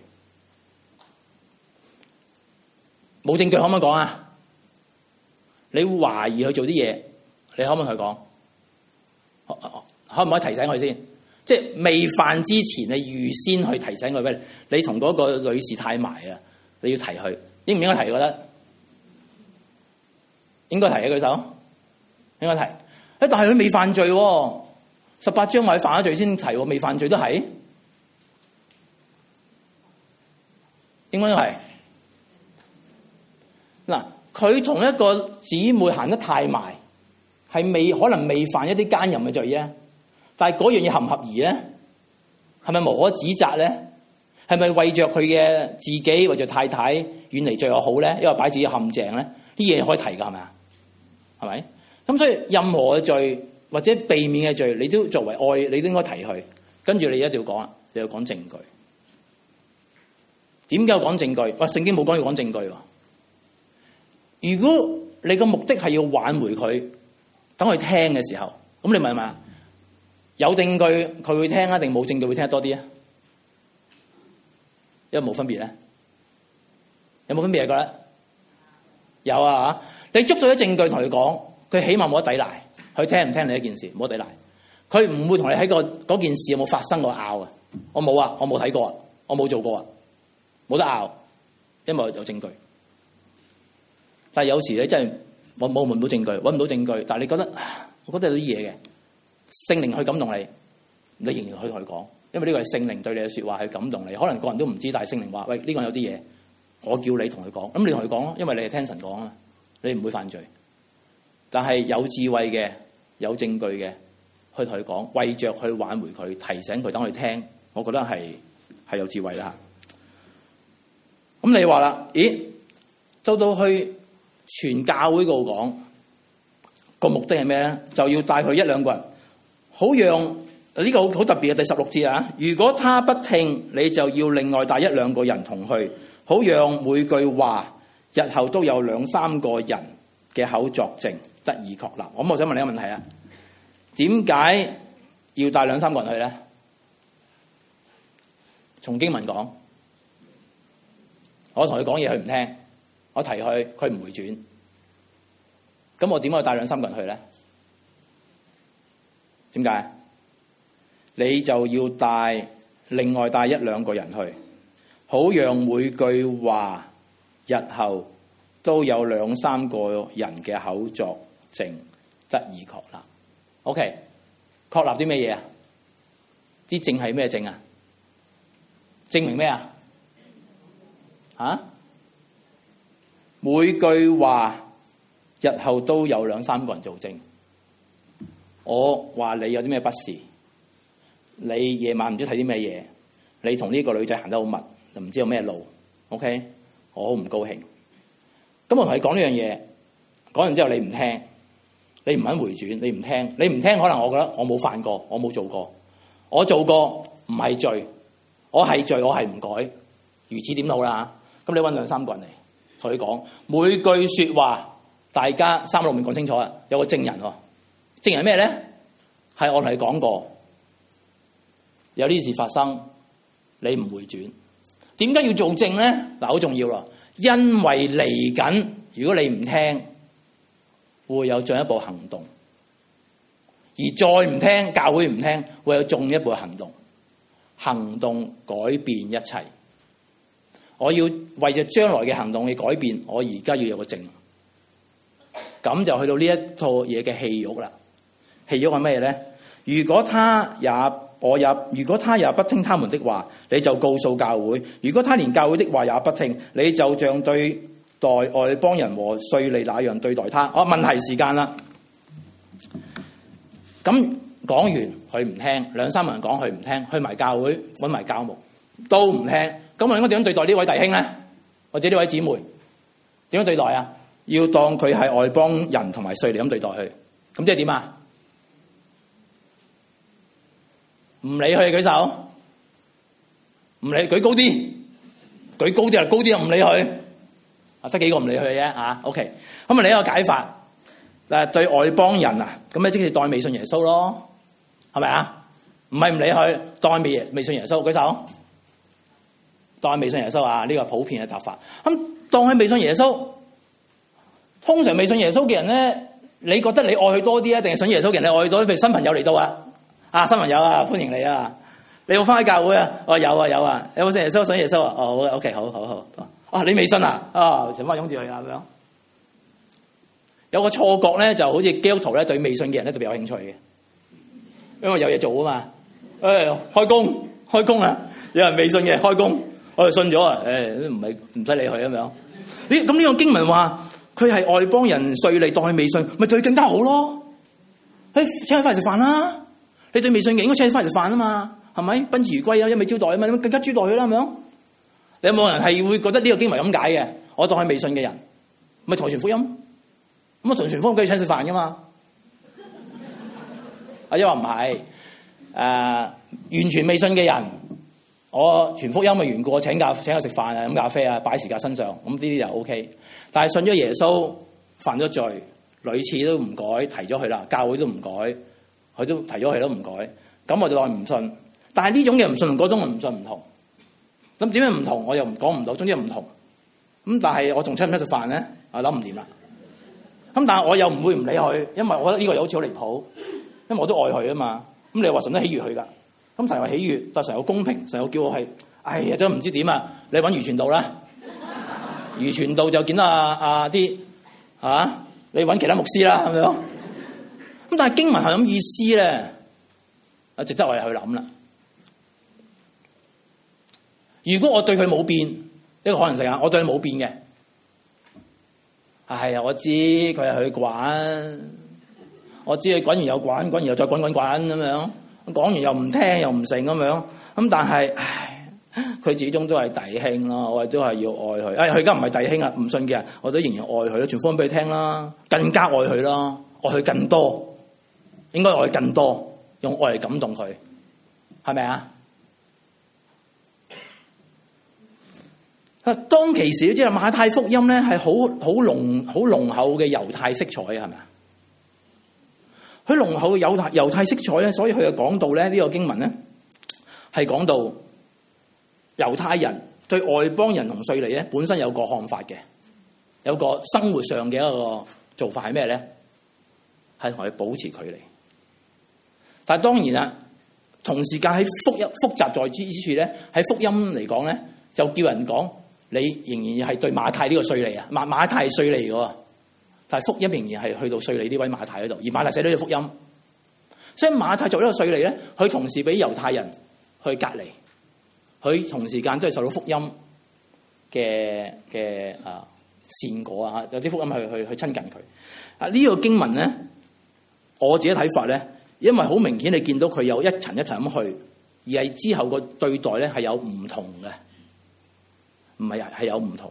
冇證據可唔可以講啊？你懷疑佢做啲嘢，你可唔可以同佢講？可唔可以提醒佢先？即係未犯之前，你預先去提醒佢咩？你同嗰個女士太埋啦，你要提佢，應唔應該提？覺得應該提啊！舉手，應該提。誒，但係佢未犯罪喎，十八章話佢犯咗罪先提喎，未犯罪都係應該係。嗱，佢同一個姊妹行得太埋，係未可能未犯一啲奸淫嘅罪啫。但係嗰樣嘢合唔合宜咧？係咪無可指責咧？係咪為着佢嘅自己或者太太遠離罪惡好咧？因為擺自己陷阱咧？呢嘢可以提㗎，係咪啊？係咪？咁所以任何嘅罪或者避免嘅罪，你都作為愛，你都應該提佢。跟住你一定要講啦，你要講證據。點解要講證據？哇！聖經冇講要講證據喎。如果你個目的係要挽回佢，等佢聽嘅時候，咁你問唔問啊？有證據佢會聽啊，定冇證據會聽得多啲啊？有冇分別咧？有冇分別啊？覺得有啊？你捉到啲證據同佢講，佢起碼冇得抵賴，佢聽唔聽你一件事冇得抵賴，佢唔會同你喺個嗰件事有冇發生過拗啊？我冇啊，我冇睇過啊，我冇做過啊，冇得拗，因為有證據。但係有時你真係我冇揾到證據，揾唔到證據，但係你覺得我覺得有啲嘢嘅。聖靈去感動你，你仍然去同佢講，因為呢個係聖靈對你嘅說話，去感動你。可能個人都唔知，但係聖靈話：喂，呢個有啲嘢，我叫你同佢講。咁你同佢講咯，因為你係聽神講啊，你唔會犯罪。但係有智慧嘅、有證據嘅，去同佢講，為着去挽回佢，提醒佢，等佢聽。我覺得係係有智慧啦。咁你話啦，咦？到到去全教會度講，個目的係咩咧？就要帶佢一兩個人。好讓呢個好特別嘅第十六節啊！如果他不聽，你就要另外帶一兩個人同去，好讓每句話日後都有兩三個人嘅口作證，得以確立。咁我想問你一個問題啊，點解要帶兩三個人去咧？從經文講，我同佢講嘢佢唔聽，我提佢佢唔回轉，咁我點解要帶兩三個人去咧？點解？你就要帶另外帶一兩個人去，好讓每句話日後都有兩三個人嘅口作證，得以確立。OK， 確立啲咩嘢啊？啲證係咩證啊？證明咩啊？啊？每句話日後都有兩三個人做證。我話你有啲咩不是？你夜晚唔知睇啲咩嘢？你同呢個女仔行得好密，就唔知有咩路。OK， 我好唔高興。咁我同你講呢樣嘢，講完之後你唔聽，你唔肯回轉，你唔聽，你唔聽，可能我覺得我冇犯過，我冇做過，我做過唔係罪，我係罪，我係唔改，如此點好啦？咁你搵兩三個人嚟同佢講，每句說話，大家三六面講清楚啊，有個證人喎。證人係咩咧？係我同你講過，有呢事發生，你唔回轉，點解要做證咧？嗱，好重要咯，因為嚟緊，如果你唔聽，會有進一步行動；而再唔聽，教會唔聽，會有進一步行動。行動改變一切。我要為咗將來嘅行動去改變，我而家要有個證，咁就去到呢一套嘢嘅戲肉啦。戲肉係咩咧？如果他也我也如果他也不聽他們的話，你就告訴教會；如果他連教會的話也不聽，你就像對待外邦人和稅吏那樣對待他。哦，問題時間啦。咁講完佢唔聽，兩三個人講佢唔聽，去埋教會揾埋教牧都唔聽，咁我應該點樣對待呢位弟兄咧？或者呢位姊妹點樣對待啊？要當佢係外邦人同埋稅吏咁對待佢，咁即係點啊？唔理佢舉手，唔理舉高啲，舉高啲啊，高啲啊，唔理佢啊，得幾個唔理佢嘅啫啊 OK， 咁啊另一個解法誒對外邦人啊，咁咧即係當未信耶穌咯，係咪啊？唔係唔理佢，當未未信耶穌，舉手，當未信耶穌啊，呢個普遍嘅答法。咁當佢未信耶穌，通常未信耶穌嘅人咧，你覺得你愛佢多啲啊，定係信耶穌嘅人你愛佢多啲？譬如新朋友嚟到啊。啊，新朋友啊，歡迎你啊！你有冇翻去教會啊？哦，有啊，有啊。有冇信耶穌？信耶穌啊？哦，好 OK，好好好。啊，你未信啊？啊，請翻擁住佢啊，咁樣。有個錯覺咧，就好似基督徒咧對未信嘅人咧特別有興趣嘅，因為有嘢做啊嘛。誒、哎，開工，開工啊！有人未信嘅開工，我哋信咗啊！誒、哎，唔係唔使理佢咁樣。咦？咁呢個經文話佢係外邦人稅吏，當佢未信，咪對佢更加好咯？誒，請佢翻嚟食飯啦！你對未信嘅應該請佢翻嚟食飯啊嘛，係咪？賓至如歸啊，一味招待啊嘛，更加招待佢啦，係咪啊？你有冇人係會覺得呢個經文咁解嘅？我當係未信嘅人，咪同佢傳福音，咁啊同佢傳福音梗係請食飯噶嘛？啊，因為唔係誒完全未信嘅人，我傳福音嘅緣故，我請假請佢食飯啊，飲咖啡啊，擺時間身上，咁呢啲就 O K。但係信咗耶穌，犯咗罪，屢次都唔改，提咗佢啦，教會都唔改。佢都提咗佢都唔改，咁我就當唔信。但係呢種嘅唔信同嗰種嘅唔信唔同。咁點樣唔同？我又唔講唔到，總之唔同。咁但係我仲出唔出食飯咧？我諗唔掂啦。咁但係我又唔會唔理佢，因為我覺得呢個又好似好離譜，因為我都愛佢啊嘛。咁你話神都喜悅佢㗎？咁神又喜悅，但神又公平，神又叫我係，哎呀真唔知點啊！你揾余傳道啦，余傳道就見到阿阿啲嚇，你揾其他牧師啦，係咪啊？咁但係經文係咁意思咧，啊值得我哋去諗啦。如果我對佢冇變，呢個可能性啊，我對佢冇變嘅，係啊，我知佢係去滾，我知佢滾完又滾，滾完又再滾滾滾咁樣，講完又唔聽又唔成咁樣，咁但係，唉，佢始終都係弟兄咯，我哋都係要愛佢。唉，佢而家唔係弟兄啊，唔信嘅人，我都仍然愛佢咯，傳福音俾佢聽啦，更加愛佢啦，愛佢更多。應該愛更多，用愛嚟感動佢，係咪啊？當其時即係馬太福音咧，係好好濃好濃厚嘅猶太色彩，係咪啊？佢濃厚嘅猶太猶太色彩咧，所以佢就講到咧呢個經文咧，係講到猶太人對外邦人同稅吏咧本身有個看法嘅，有個生活上嘅一個做法係咩咧？係同佢保持距離。但係當然啦，同時間喺福音複雜在之處咧，喺福音嚟講咧，就叫人講你仍然係對馬太呢個稅吏啊，馬馬太係稅吏嘅，但係福音仍然係去到稅吏呢位馬太嗰度，而馬太寫到呢個福音，所以馬太做呢個稅吏咧，佢同時俾猶太人去隔離，佢同時間都係受到福音嘅嘅啊善果啊，有啲福音去去去親近佢啊。呢個經文咧，我自己睇法咧。因為好明顯，你見到佢有一層一層咁去，而係之後個對待咧係有唔同嘅，唔係係有唔同。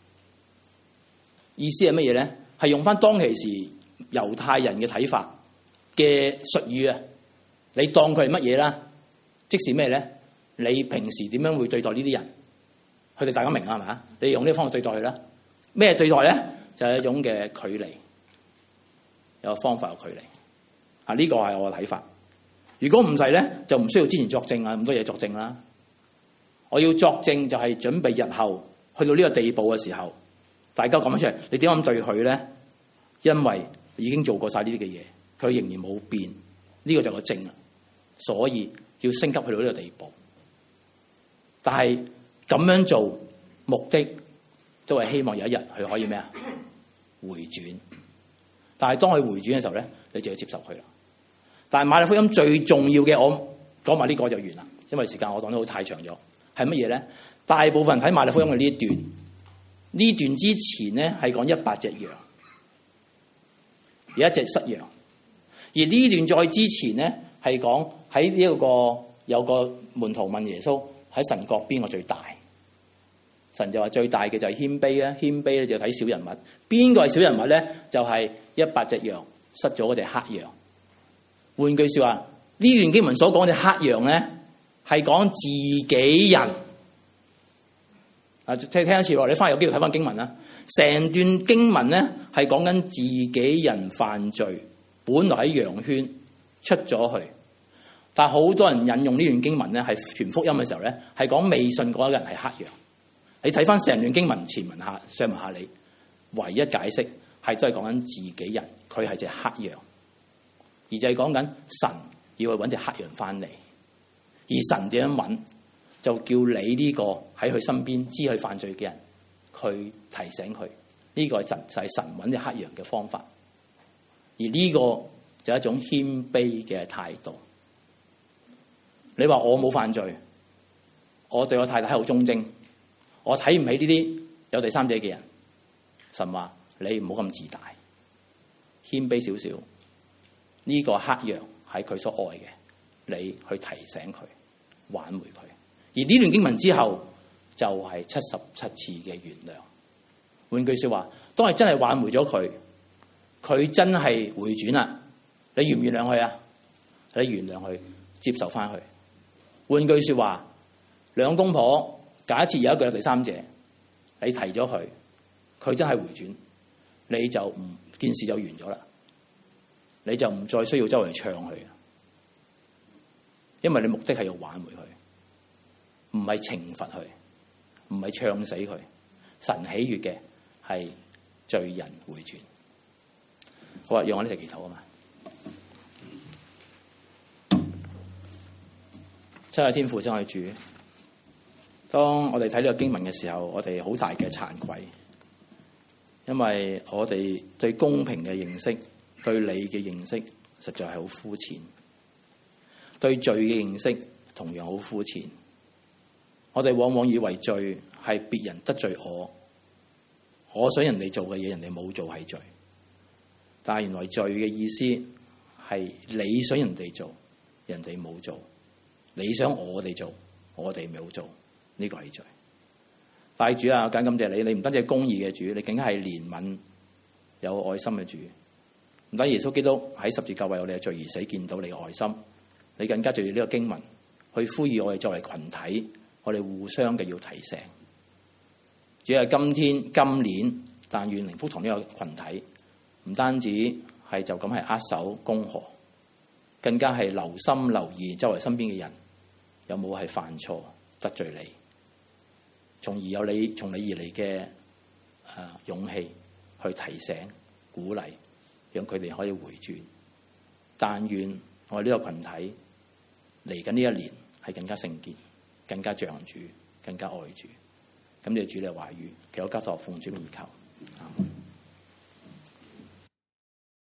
意思係乜嘢咧？係用翻當其時猶太人嘅睇法嘅術語啊！你當佢係乜嘢啦？即是咩咧？你平時點樣會對待呢啲人？佢哋大家明啊？係咪？你用呢個方法對待佢啦。咩對待咧？就係一種嘅距離，有個方法有距離。啊！呢個係我嘅睇法。如果唔係咧，就唔需要之前作證啊，咁多嘢作證啦。我要作證就係準備日後去到呢個地步嘅時候，大家講翻出嚟，你點樣咁對佢咧？因為已經做過晒呢啲嘅嘢，佢仍然冇變，呢、這個就係個證啦。所以要升級去到呢個地步。但係咁樣做目的都係希望有一日佢可以咩啊？回轉。但係當佢回轉嘅時候咧，你就要接受佢啦。但係馬太福音最重要嘅，我講埋呢個就完啦，因為時間我講得好太長咗。係乜嘢咧？大部分人睇馬太福音嘅呢一段，呢段之前咧係講一百隻羊，有一隻失羊，而呢段再之前咧係講喺呢一個有個門徒問耶穌喺神國邊個最大？神就話最大嘅就係謙卑啊，謙卑咧就睇小人物。邊個係小人物咧？就係一百隻羊失咗嗰隻黑羊。換句説話，呢段經文所講嘅黑羊咧，係講自己人。啊，聽聽一次落，你翻去有機會睇翻經文啦。成段經文咧係講緊自己人犯罪，本來喺羊圈出咗去，但係好多人引用呢段經文咧係傳福音嘅時候咧，係講未信嗰一個人係黑羊。你睇翻成段經文前文下上文下理，唯一解釋係都係講緊自己人，佢係隻黑羊，而就係講緊神要去揾隻黑羊翻嚟，而神點樣揾？就叫你呢個喺佢身邊知佢犯罪嘅人，佢提醒佢，呢、這個係神就係神揾隻黑羊嘅方法。而呢個就係一種謙卑嘅態度。你話我冇犯罪，我對我太太好忠貞，我睇唔起呢啲有第三者嘅人。神話你唔好咁自大，謙卑少少。呢、這個黑羊係佢所愛嘅，你去提醒佢，挽回佢。而呢段經文之後就係七十七次嘅原諒。換句說話，當係真係挽回咗佢，佢真係回轉啦，你原唔原諒佢啊？你原諒佢，接受翻佢。換句說話，兩公婆假設有一個有第三者，你提咗佢，佢真係回轉，你就唔件事就完咗啦，你就唔再需要周圍唱佢，因為你目的係要挽回佢。唔係懲罰佢，唔係唱死佢。神喜悅嘅係罪人回轉。好啊，讓我呢齊祈禱啊嘛。親愛天父，親愛主，當我哋睇呢個經文嘅時候，我哋好大嘅慚愧，因為我哋對公平嘅認識，對你嘅認識，實在係好膚淺；對罪嘅認識，同樣好膚淺。我哋往往以為罪係別人得罪我，我想人哋做嘅嘢人哋冇做係罪，但係原來罪嘅意思係你想人哋做，人哋冇做；你想我哋做，我哋冇做，呢個係罪。大主啊，緊感謝你，你唔單止係公義嘅主，你更加係憐憫有愛心嘅主。唔單耶穌基督喺十字架為我哋嘅罪而死，見到你嘅愛心，你更加就要呢個經文去呼籲我哋作為群體。我哋互相嘅要提醒，主要係今天、今年，但願靈福堂呢個群體，唔單止係就咁係握手恭賀，更加係留心留意周圍身邊嘅人有冇係犯錯得罪你，從而有你從你而嚟嘅誒勇氣去提醒、鼓勵，讓佢哋可以回轉。但願我哋呢個群體嚟緊呢一年係更加聖潔，更加像主，更加愛主。咁你主你嘅話語，求交託奉主名而求。